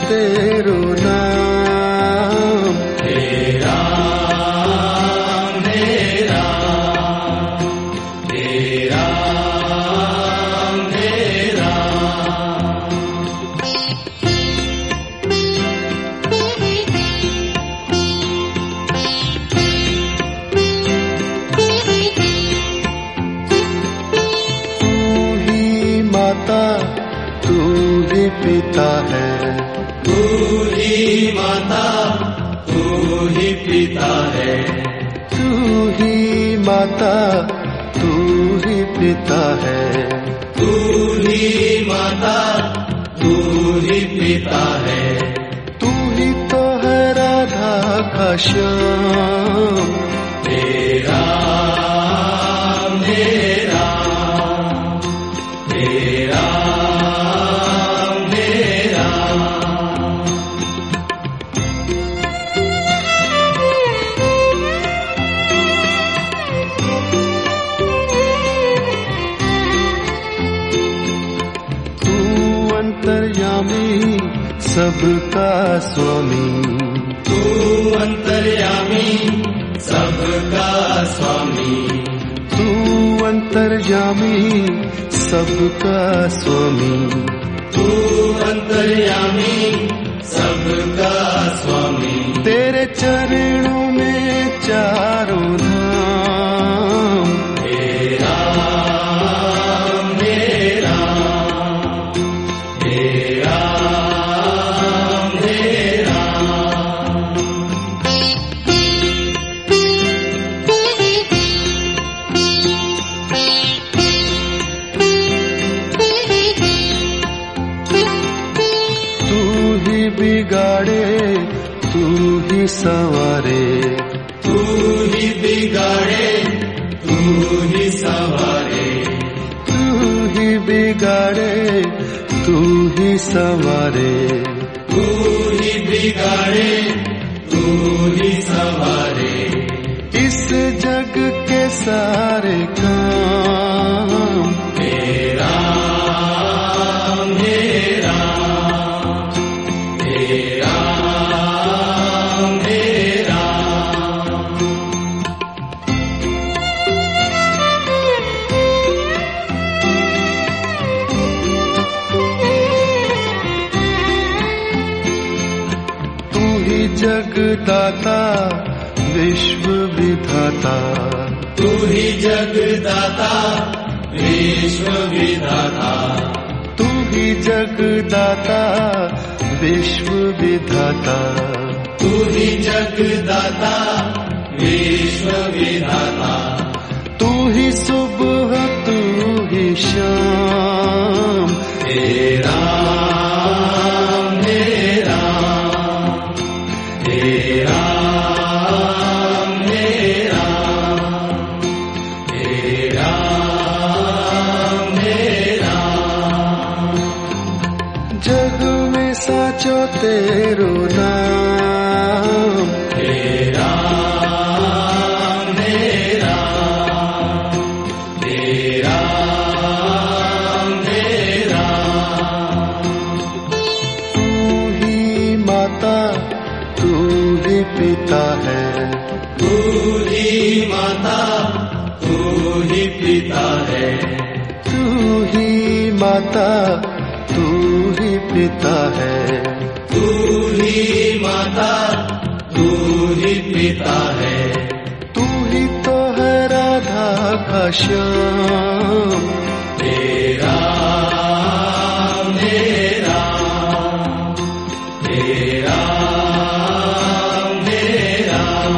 तेरो नाम। हे राम हे राम हे राम हे राम। तू ही माता तू ही पिता है, तू ही माता तू ही पिता है, तू ही माता तू ही पिता है, तू ही माता तू ही पिता है। तू ही तो है राधा का श्याम। हे राम हे राम हे राम हे राम। तू अंतर्यामी सबका स्वामी, तू अंतर्यामी सबका स्वामी, तू अंतर्यामी सबका स्वामी, तू अंतर्यामी सबका स्वामी। तेरे चरणों में चारों धाम। हे राम हे राम हे राम हे राम। तू ही बिगाड़े तू ही संवारे, तू ही बिगाड़े तू ही संवारे, तू ही बिगाड़े तू ही संवारे, तू ही बिगाड़े तू ही संवारे। इस जग के सारे काम। हे राम हे राम हे राम हे राम। तू ही जगदाता विश्व विधाता, तू ही जगदाता विश्व विधाता, तू ही जगदाता विश्व विधाता, तू ही जगदाता विश्व विधाता। तू ही सुबह तू ही शाम। हे राम हे राम हे राम हे राम हे राम हे राम। जग में साचो तेरो नाम। हे राम हे राम हे राम हे राम। तू ही माता तू ही पिता है, तू ही माता तू ही पिता है, तू ही माता तू ही पिता है, तू ही माता तू ही पिता है। तू ही तो है राधा का श्याम। हे राम हे राम हे राम हे राम।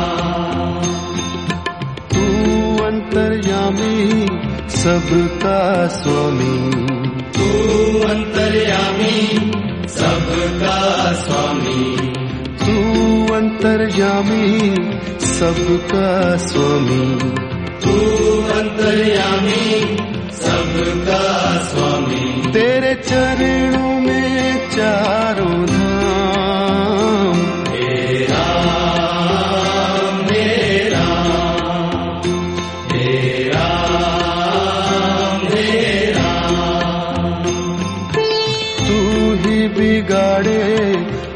तू अंतर्यामी सबका स्वामी, तू अंतर्यामी सबका स्वामी, तू अंतर्यामी सबका स्वामी, तू अंतर्यामी सबका स्वामी। तेरे चरणों में चारों धाम। हे राम हे राम हे राम हे राम। तू ही बिगाड़े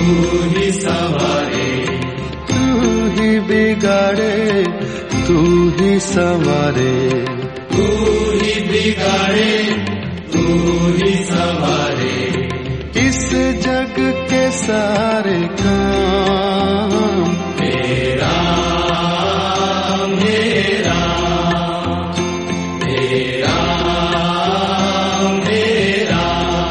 ही संवारे, तू ही बिगाड़े तू ही संवारे, तू ही बिगाड़े तू ही संवारे, इस जग के सारे काम तेरा मेरा, तेरा मेरा,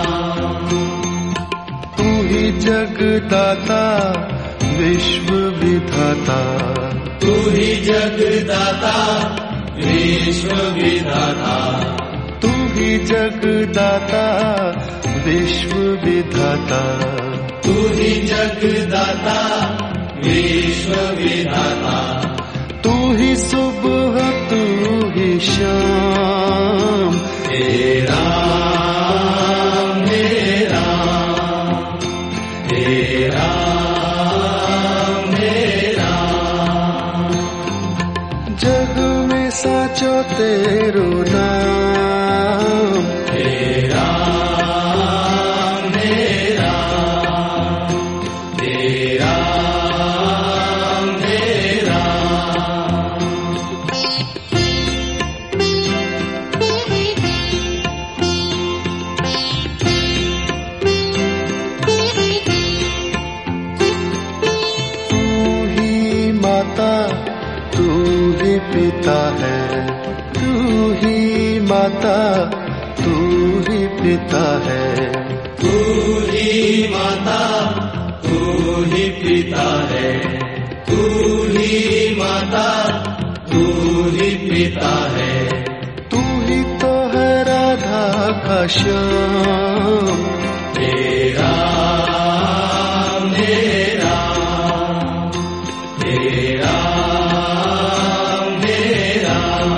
तू ही जगदाता विश्व विधाता, तू ही जगदाता विश्व विधाता, तू ही जगदाता विश्व विधाता, तू ही जगदाता विश्व विधाता, तू ही सुबह तू ही शाम, तेरा मेरा, तेरा मेरा, जग में साचो तेरो नाम, तेरा मेरा, तेरा मेरा, तू ही माता तू ही पिता है, तू ही माता तू ही पिता है, तू ही माता तू ही पिता है, तू ही माता तू ही पिता है, तू ही तो है राधा का श्याम, तेरा मेरा, तेरा मेरा,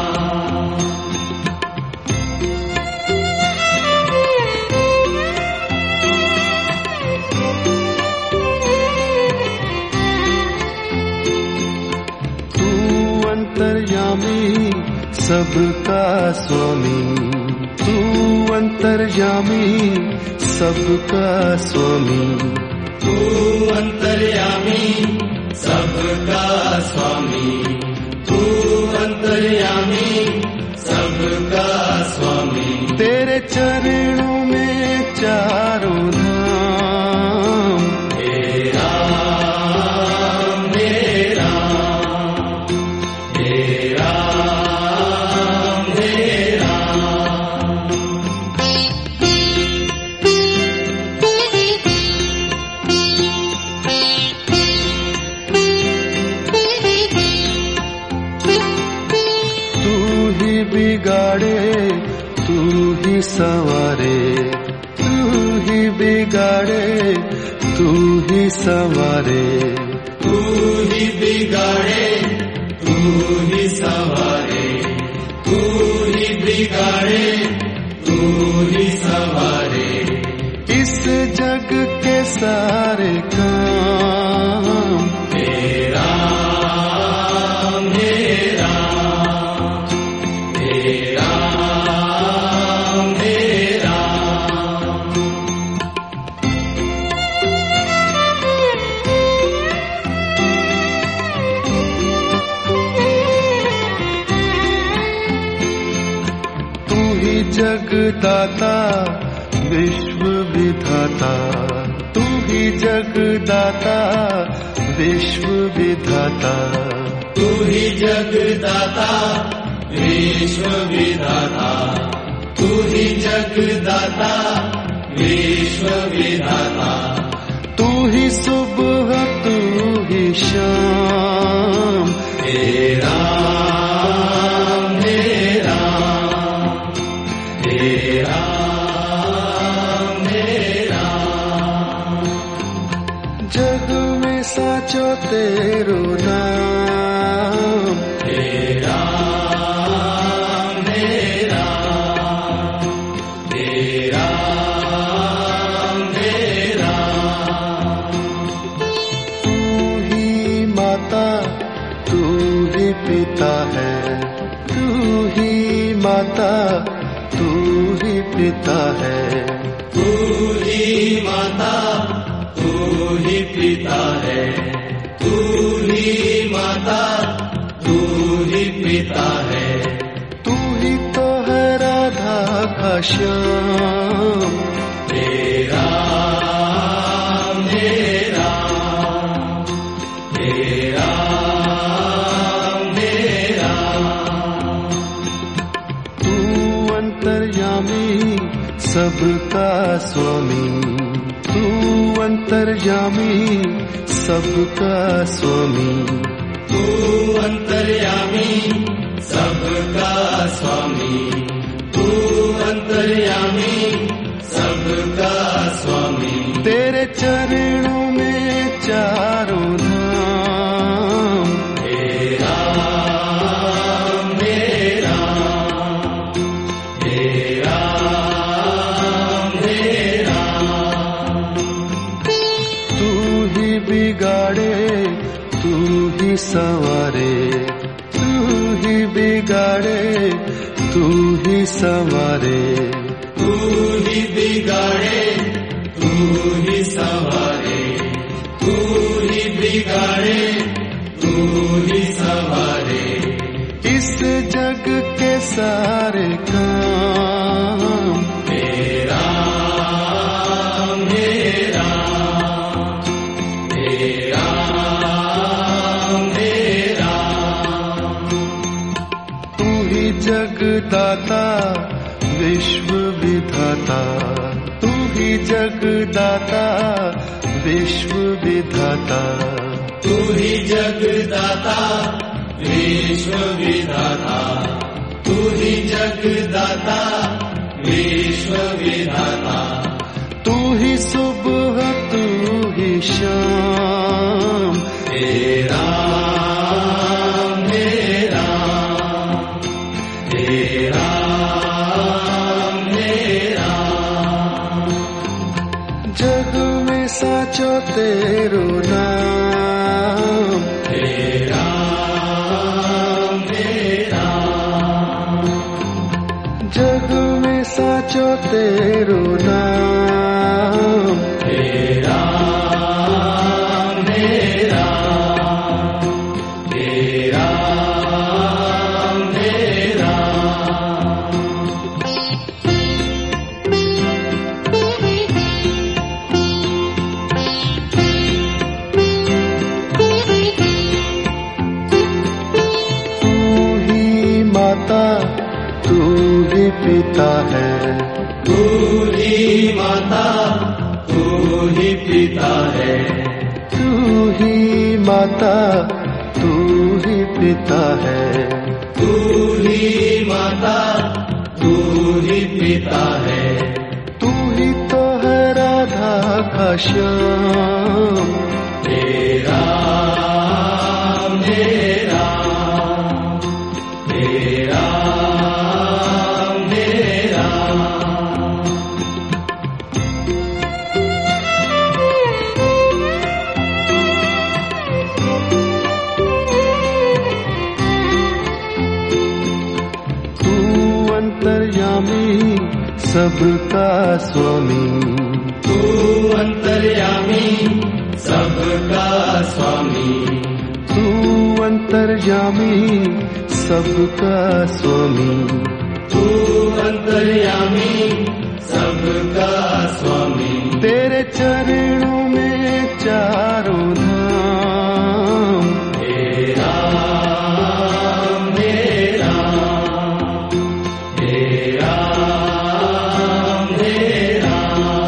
तू अंतर्यामी सबका स्वामी, तू अंतर्यामी सबका स्वामी, तू अंतर्यामी सबका स्वामी, तू अंतर्यामी सबका स्वामी, तेरे चरणों में चारों धाम, तेरा मेरा, तेरा मेरा, तू ही बिगाड़े तू ही संवारे, तू ही बिगाड़े तू ही संवारे, तू ही बिगाड़े तू ही संवारे, तू ही बिगाड़े तू ही संवारे, इस जग के सारे काम तेरा मेरा, तेरा मेरा, तू ही जगदाता विश्व विधाता, तू ही जगदाता विश्व विधाता, तू ही जगदाता विश्व विधाता, तू ही जगदाता विश्व विधाता, तू ही सुबह तू ही शाम, तेरा मेरा, तेरा मेरा, जग में साचो तेरो नाम, तेरा मेरा, तेरा मेरा, तू ही माता तू ही पिता है, तू ही माता तू ही पिता है, तू ही माता तू ही पिता है, तू ही माता, तू ही पिता है। तू ही तो है राधा का श्याम, तेरा मेरा, तेरा मेरा। तू अंतर्यामी सबका स्वामी, तू अंतर्यामी सबका स्वामी। तू अंतर्यामी सबका स्वामी, तू अंतर्यामी सबका स्वामी। तेरे चरणों में चारों धाम, तेरा मेरा, तेरा मेरा। तू ही बिगाड़े तू ही संवारे, तू ही बिगाड़े तू ही संवारे। तू ही बिगाड़े, तू ही संवारे, तू ही बिगाड़े, तू ही संवारे। इस जग के सारे काम, तेरा मेरा, तेरा मेरा। तू ही जगदाता विश्व विधाता, तू ही जगदाता विश्व विधाता। तू ही जगदाता विश्व विधाता, तू ही जगदाता विश्व विधाता। तू ही सुबह तू ही शाम, तेरा मेरा, तेरा मेरा। जग में साचो तेरो नाम, तेरा मेरा, जग में साचो तेरो नाम। तेरा मेरा, तेरा मेरा। तू ही माता तू ही पिता है, तू ही माता, तू ही पिता है। तू ही माता तू ही पिता है। तू ही माता, तू ही पिता है। तू ही तो है राधा का श्याम, तेरा मेरा, तेरा मेरा। तू अंतर्यामी सबका स्वामी, तू अंतर्यामी सबका स्वामी, तू अंतर्यामी सबका स्वामी। तू अंतर्यामी सबका स्वामी। तेरे चरणों में चारों धाम, तेरा मेरा, तेरा मेरा।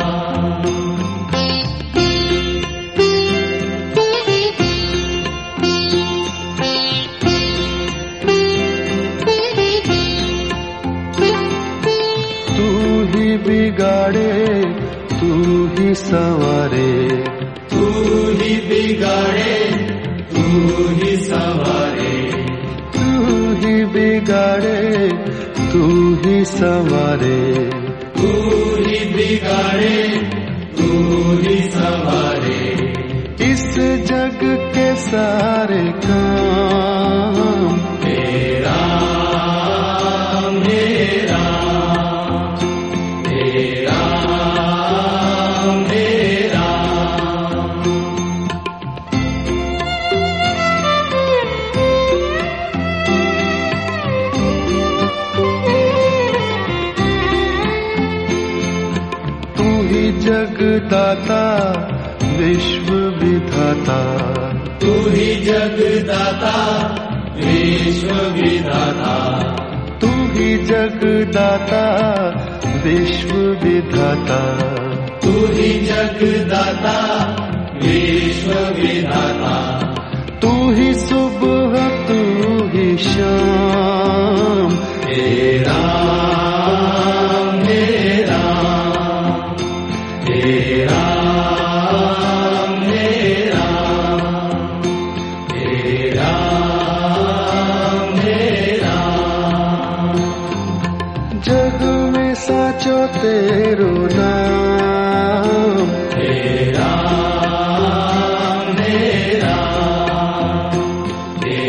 तू ही बिगाड़े तू ही संवारे, तू ही बिगाड़े, तू ही संवारे, तू ही बिगाड़े तू ही संवारे। तू ही बिगाड़े, तू ही संवारे। इस जग के सारे काम, तेरा मेरा, तेरा मेरा। जगदाता विश्व विधाता, तू ही जगदाता विश्व विधाता, तू ही जगदाता विश्व विधाता, तू ही जगदाता विश्व विधाता, तू ही सुबह तू ही शाम, हे राम हे राम, हे राम हे राम, हे राम हे राम। जग में साचो तेरो नाम, हे राम हे राम, हे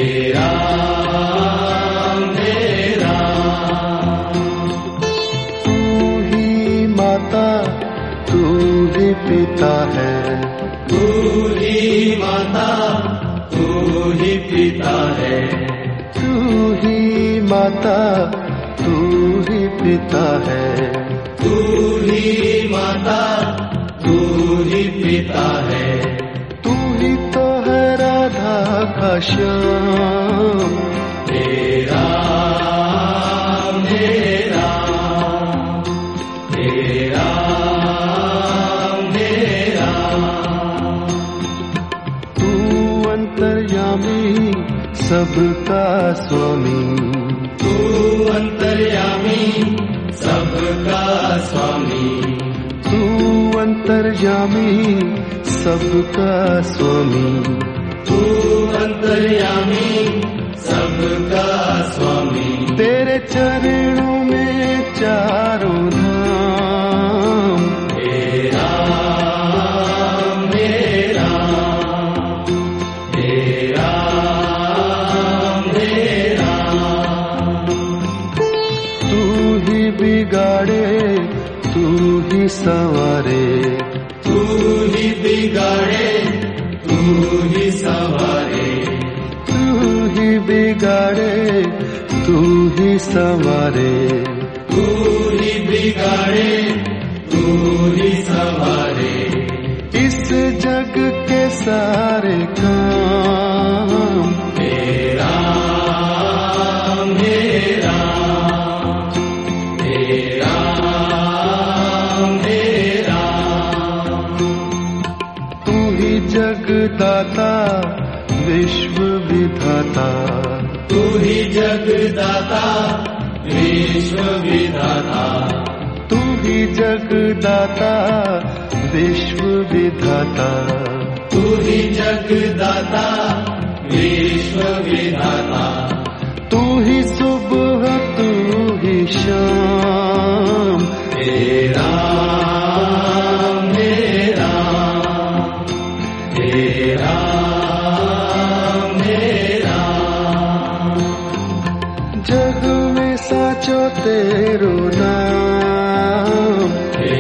राम हे राम। तू ही माता तू ही पिता है, तू ही माता तू ही पिता है, तू ही माता तू ही पिता है, तू ही माता तू ही पिता है, तू ही तो है राधा का श्याम, हे राम हे राम, हे राम हे राम। तू अंतर्यामी सबका स्वामी, तू अंतर्यामी सबका स्वामी, तू अंतर्यामी सबका स्वामी, तू अंतर्यामी सबका स्वामी। तेरे चरणों में चारों धाम, हे राम हे राम, हे राम हे राम। तू ही बिगाड़े तू ही संवारे, तू ही बिगाड़े तू ही संवारे, तू ही बिगाड़े तू ही संवारे, तू ही बिगाड़े तू ही संवारे। इस जग के सारे काम, हे राम हे राम, हे राम हे राम। तू ही जगदाता विश्व विधाता, तू ही जगदाता विश्व विधाता, तू ही जगदाता विश्व विधाता, तू ही जगदाता विश्व विधाता, तू ही सुबह तू ही शाम, हे राम हे राम, हे राम हे राम। जग में साचो तेरो नाम, हे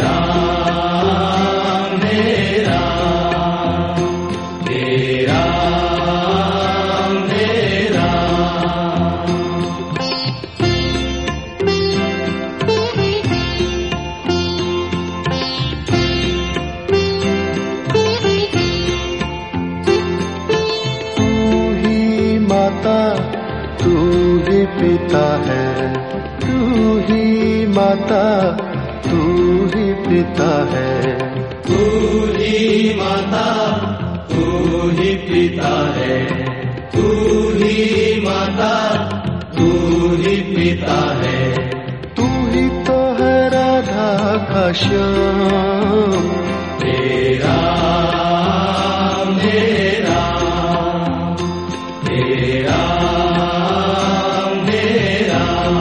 राम हे राम, हे राम हे राम। तू ही माता तू ही पिता है, तू ही माता तू ही पिता है, तू ही माता तू ही पिता है, तू ही माता तू ही पिता है, तू ही तो है राधा का श्याम, हे राम हे राम, हे राम हे राम।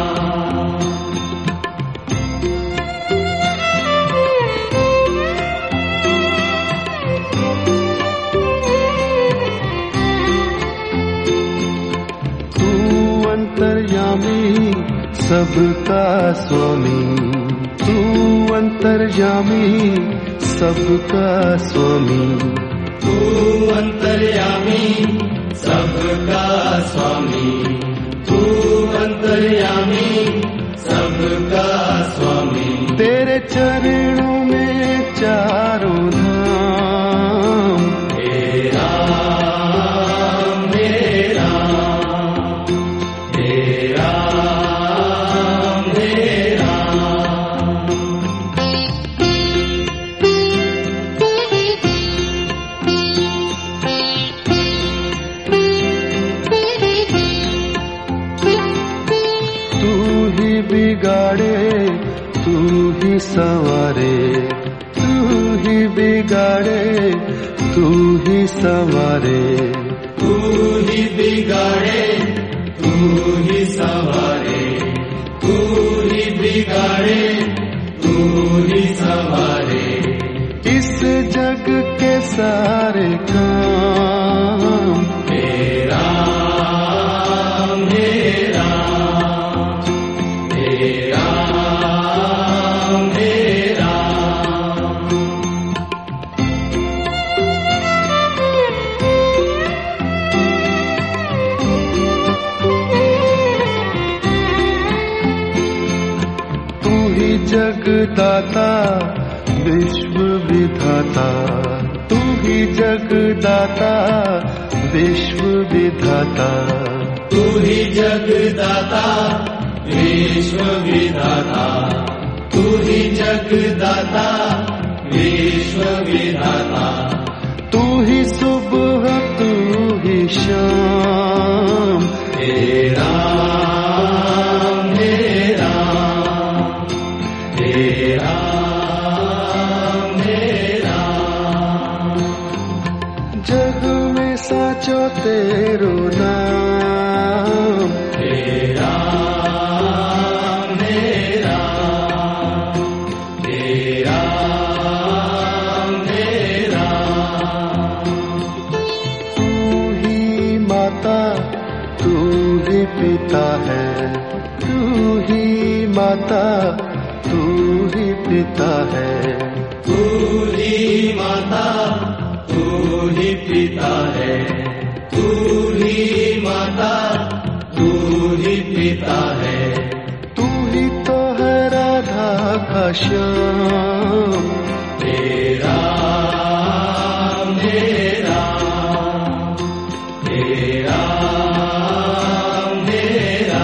तू अंतर्यामी सबका स्वामी, तू अंतर्यामी सबका स्वामी, तू अंतर्यामी सबका स्वामी, तू अंतर्यामी सबका स्वामी। तेरे चरणों में चार संवारे, तू ही बिगाड़े, तू ही संवारे, तू ही बिगाड़े, तू ही संवारे, तू ही बिगाड़े, तू ही संवारे। इस जग के सारे काम मेरा मेरा मेरा मेरा। तू ही जगदाता विश्व विधाता, तू ही जगदाता विश्व विधाता, तू ही जगदाता विश्व विधाता, तू ही जगदाता विश्व विधाता। तू ही सुबह तू ही शाम, तेरा मेरा तेरा मेरा। जग में साचो तेरो नाम, तेरा मेरा तेरा मेरा। तू ही माता तू ही पिता है, तू ही माता तू ही पिता है, तू ही माता तू ही पिता है, तू ही माता तू ही पिता है। तू ही तो है राधा का श्याम, तेरा मेरा तेरा मेरा।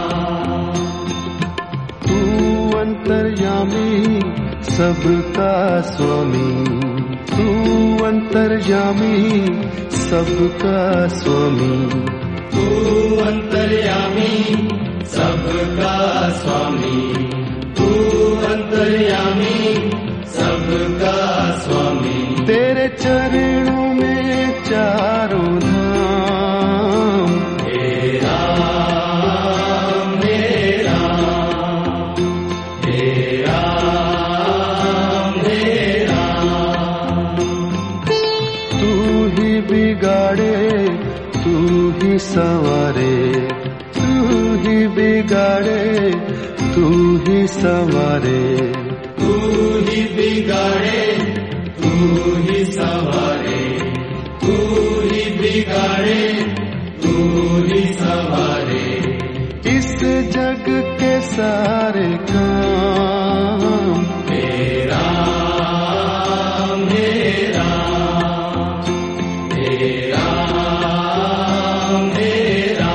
तू अंतर्यामी सबका स्वामी, तू अंतर्यामी सबका स्वामी, तू अंतर्यामी सबका स्वामी, तू अंतर्यामी सबका स्वामी। तेरे चरणों में चारों धाम, तेरा मेरा तेरा मेरा। तू ही बिगाड़े, तू ही संवारे, तू ही बिगाड़े, तू ही संवारे, तू ही बिगाड़े, तू ही संवारे, तू ही बिगाड़े, तू ही संवारे। इस जग के सारे काम मेरा मेरा तेरा मेरा।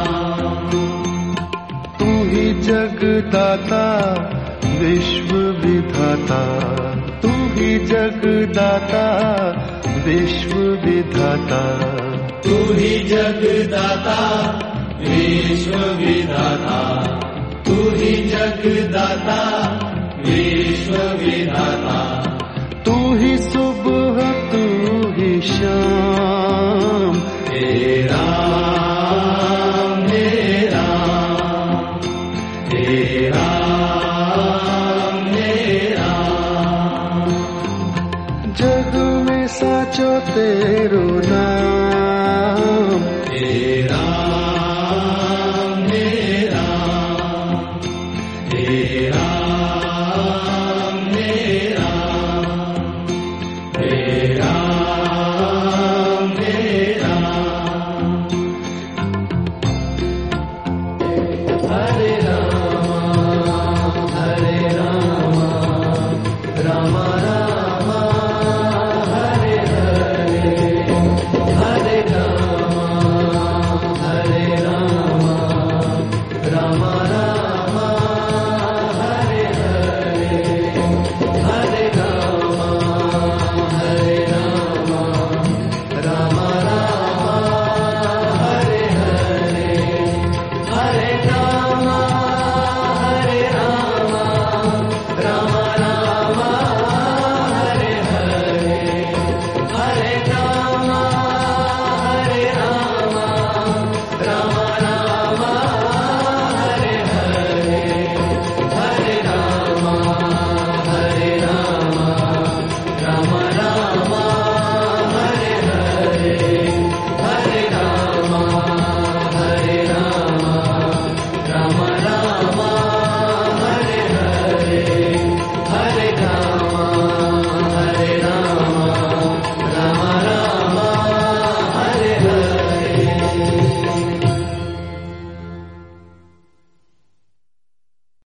तू ही जगदाता विश्व विधाता, तू ही जगदाता विश्व विधाता, तू ही जगदाता विश्व विधाता, तू ही जगदाता विश्व विधाता। तू ही सुबह तू ही शाम, तेरा मेरा तेरा मेरा। जग में साचो तेरो